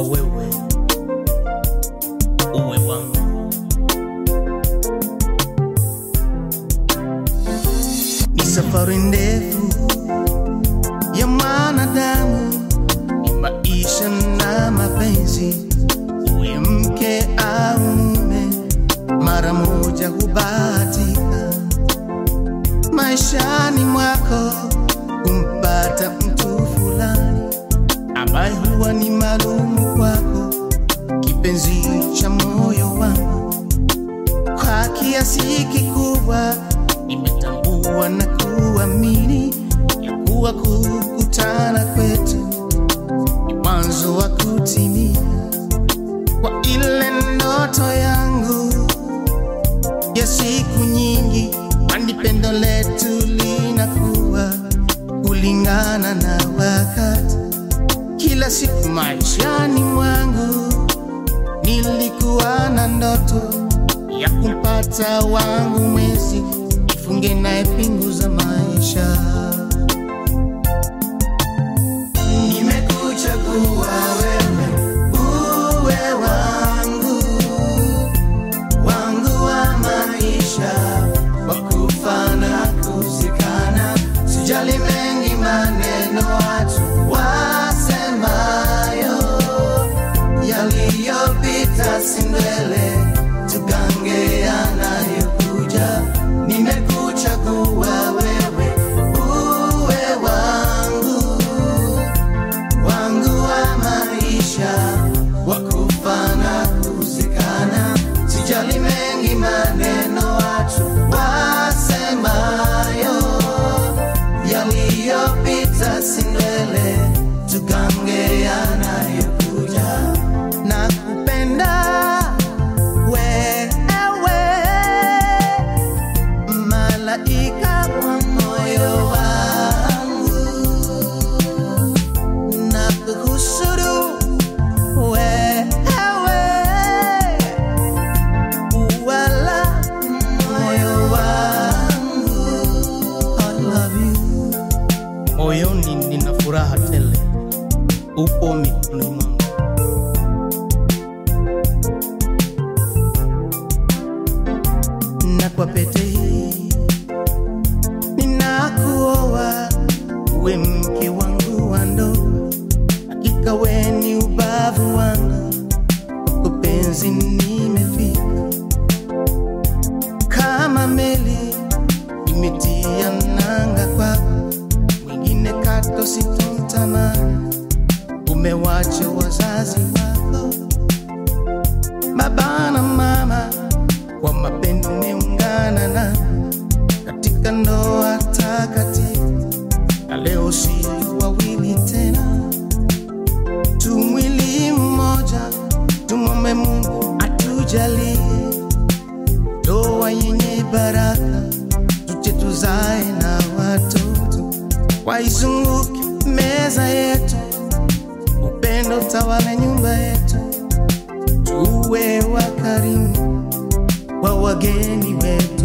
wewe uwe wangu. Ni safari ndefu ya mwanadamu, ni maisha na mapenzi. Uwe mke au mume, mara moja hubahatika maishani mwako kumpata mtu fulani ambaye huwa ni maalumu kwako, kipenzi cha moyo wangu. Kwa kiasi kikubwa nimetambua na kuamini ya kuwa kukutana kwetu ni mwanzo wa kutimia kwa ile ndoto yangu ya siku nyingi. Kwani pendo letu linakuwa kulingana na wakati. Kila siku maishani mwangu nilikuwa na ndoto ya kumpata wangu mwezi, nifunge naye pingu za maisha. Nimekuchagua wewe uwe wangu, wangu wa maisha, wa kufa na kuzikana. Sijali mengi maneno watu wasemayo, yaliyopita si ndwele, tugange yanayokuja. Nimekuchagua wewe uwe wangu, wangu wa maisha, wa kufa na kuzikana. Sijali mengi maneno watu wasemayo, yaliyopita si ndwele, tugange yanayokuja. Nakupenda wewe, malaika wa moyo wangu. Nakuhusudu wewe, wala moyo wangu. I love you. Moyoni nina furaha tele, upo mikononi mwangu. Na kwa pete hii ninakuoa, uwe mke wangu wa ndoa. Hakika wewe ni ubavu wangu, kwa penzi nimefika. Kama meli nimetia nanga kwako, mwingine kato sitomtamani. Umewacha wazazi wako, baba na mama, kwa mapendo umeungana na katika ndoa takatifu. Na leo si wawili tena, tu mwili mmoja. Tumwombe Mungu atujalie ndoa yenye baraka, tuje tuzae na watoto, waizunguke meza yetu, upendo tawale nyumba yetu. Tuwe wakarimu wa wageni wetu.